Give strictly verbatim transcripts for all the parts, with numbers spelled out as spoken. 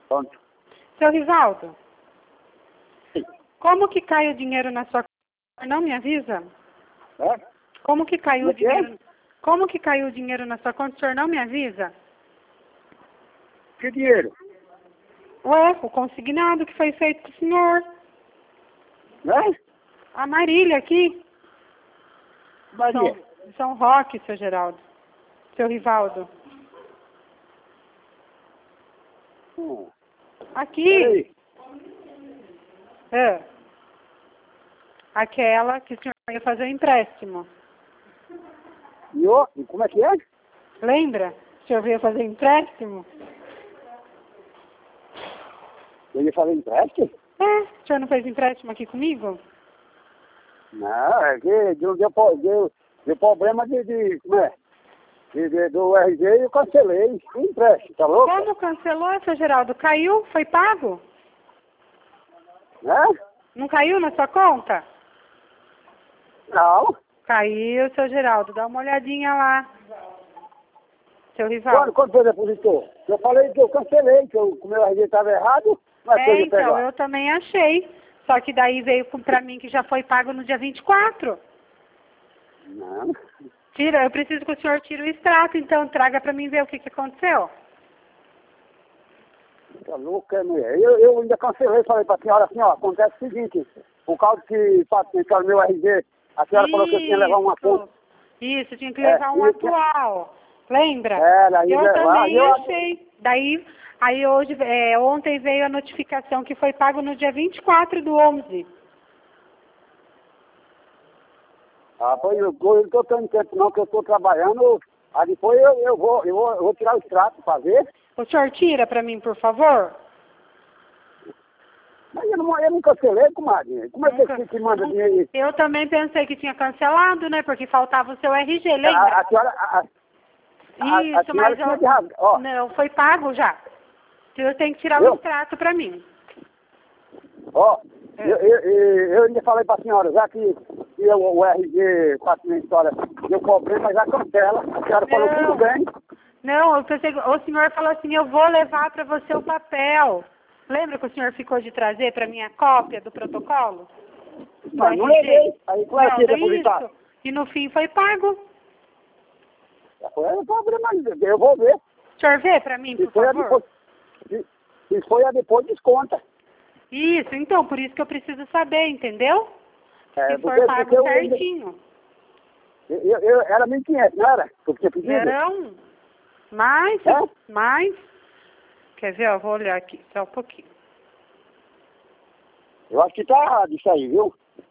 Pronto. Seu Rivaldo, Sim. como que cai o dinheiro na sua conta? Não me avisa? É? Como que caiu o O quê? dinheiro? Como que caiu o dinheiro na sua conta? O senhor não me avisa? Que dinheiro? Ué, o consignado que foi feito com o senhor. Né? A Marília aqui. Maria. São, São Roque, seu Geraldo. Seu Rivaldo. Hum. Aqui. Peraí. É. Aquela que o senhor ia fazer o empréstimo. E eu, e como é que é? Lembra? O senhor veio fazer empréstimo? Eu ia fazer empréstimo? É. O senhor não fez empréstimo aqui comigo? Não, é que deu, deu, deu, deu problema de, de, como é? De, de, do R G e eu cancelei. Que empréstimo, tá louco? Como cancelou, seu Geraldo? Caiu? Foi pago? Né? Não caiu na sua conta? Não. Caiu, seu Geraldo. Dá uma olhadinha lá. Seu Quando, Rivaldo. quando você depositou? Eu falei que eu cancelei, que o meu R G estava errado, mas É, eu ia então, pegar. eu também achei. Só que daí veio com- pra mim que já foi pago no dia vinte e quatro. Não. Tira, eu preciso que o senhor tire o extrato, então traga pra mim ver o que, que aconteceu. Tá louco, é mulher. Eu, eu ainda cancelei, falei pra senhora assim, ó, acontece o seguinte, por causa que para o meu R G, a senhora falou que eu tinha que levar uma conta. Isso, tinha que É, levar um e- atual. Lembra? É, daí eu levar, também eu- achei. Daí, aí hoje, é, ontem veio a notificação que foi pago no dia vinte e quatro do onze. Ah, pois eu, eu não tô tendo tempo não, que eu tô trabalhando, aí depois eu, eu, vou, eu, vou, eu vou tirar o extrato pra ver, O senhor tira pra mim, por favor? mas eu não, eu não cancelei, comadre. Como é que Nunca- você que manda nunca- dinheiro aí? Eu também pensei que tinha cancelado, né? Porque faltava o seu R G, A, lembra? a senhora, a, a, a, a Isso, senhora mas tinha eu, de rasgar, ó, não, foi pago já. Então eu tenho que tirar Eu? o extrato pra mim. ó, É. eu, eu, eu, eu ainda falei pra senhora, já que, que eu, o R G, para minha história, deu problema, já cancela, a senhora falou tudo Não. bem. Não, eu pensei, que- o senhor falou assim, eu vou levar para você o papel. Lembra que o senhor ficou de trazer para mim a cópia do protocolo? Do Mas não R G? levei, aí como é Não, que ia daí depositar? isso. E no fim foi pago. Foi o problema, eu vou ver. O senhor vê para mim, Se por foi a favor? depois, se, se foi a depois, desconta. Isso, então, por isso que eu preciso saber, entendeu? É, Se for porque, pago porque eu, certinho. eu, eu, eu era mil e quinhentos, não era? Que eu tinha pedido? Não, mais, É? mais. Quer ver, ó, vou olhar aqui, só um pouquinho. Eu acho que tá errado isso aí, viu?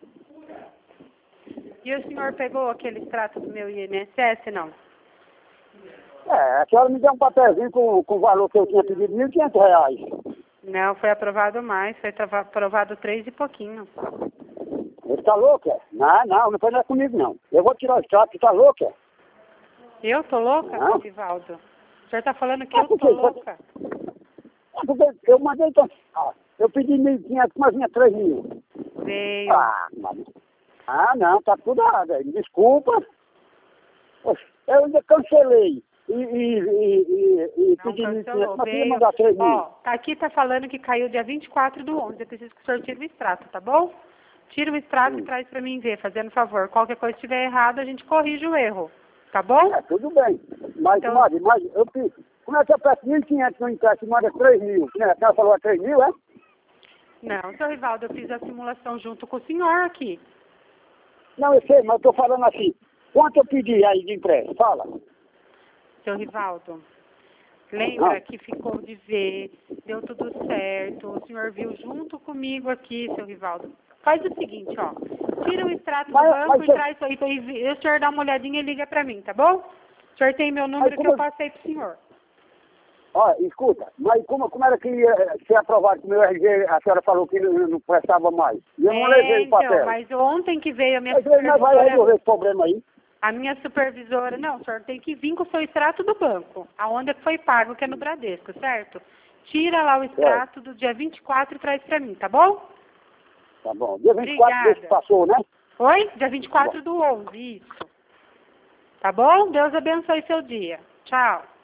E o senhor pegou aquele extrato do meu I N S S, não? É, a senhora me deu um papelzinho com, com o valor que eu tinha pedido, mil e quinhentos reais. Não, foi aprovado mais, foi trava- aprovado três e pouquinho. Você tá louca? Não, não, não foi nada comigo, não. Eu vou tirar o extrato, você tá louca? Eu tô louca, Não. seu Rivaldo? O senhor tá falando que Ah, eu por tô quê? louca? É porque eu mandei, então, ah, eu pedi mil e quinhentos, mas vinha três mil. Veio. Ah, mano. Ah, não, tá tudo errado aí. Desculpa. Poxa, eu ainda cancelei. E, e, e, e, e Não pedi mil e cancelou, quinhentos, mas ia veio. mandar três mil. Ó, tá aqui tá falando que caiu dia vinte e quatro do onze. Eu preciso que o senhor tire o extrato, tá bom? Tira o extrato Hum. e traz pra mim ver, fazendo favor. Qualquer coisa que estiver errado, a gente corrige o erro. Tá bom? É, tudo bem. Mas, Então- comadre, mas eu pedi. Como é que eu peço mil e quinhentos no empréstimo e manda três mil? Né? A senhora falou é três mil, é? Não, seu Rivaldo, eu fiz a simulação junto com o senhor aqui. Não, eu sei, mas eu tô falando assim. Quanto eu pedi aí de empréstimo? Fala. Seu Rivaldo, lembra Não. que ficou de ver, deu tudo certo, o senhor viu junto comigo aqui, seu Rivaldo. Faz o seguinte, ó, tira o extrato do Mas- banco mas e você- traz aí, e, e o senhor dá uma olhadinha e liga pra mim, tá bom? O senhor tem meu número Aí que como eu eu- passei pro senhor. Ó, escuta, mas como, como era que ia ser aprovado que o meu R G, a senhora falou que não, não prestava mais? E eu não É, levei o papel. então, mas ontem que veio a minha Mas ele não vai resolver supervisora, esse problema aí. a minha supervisora, não, o senhor tem que vir com o seu extrato do banco, aonde é que foi pago, que é no Bradesco, certo? Tira lá o extrato do dia vinte e quatro e traz pra mim, tá bom? Tá bom. Dia vinte e quatro Obrigada. desse passou, né? Oi? Dia vinte e quatro do onze, isso. Tá bom? Deus abençoe seu dia. Tchau.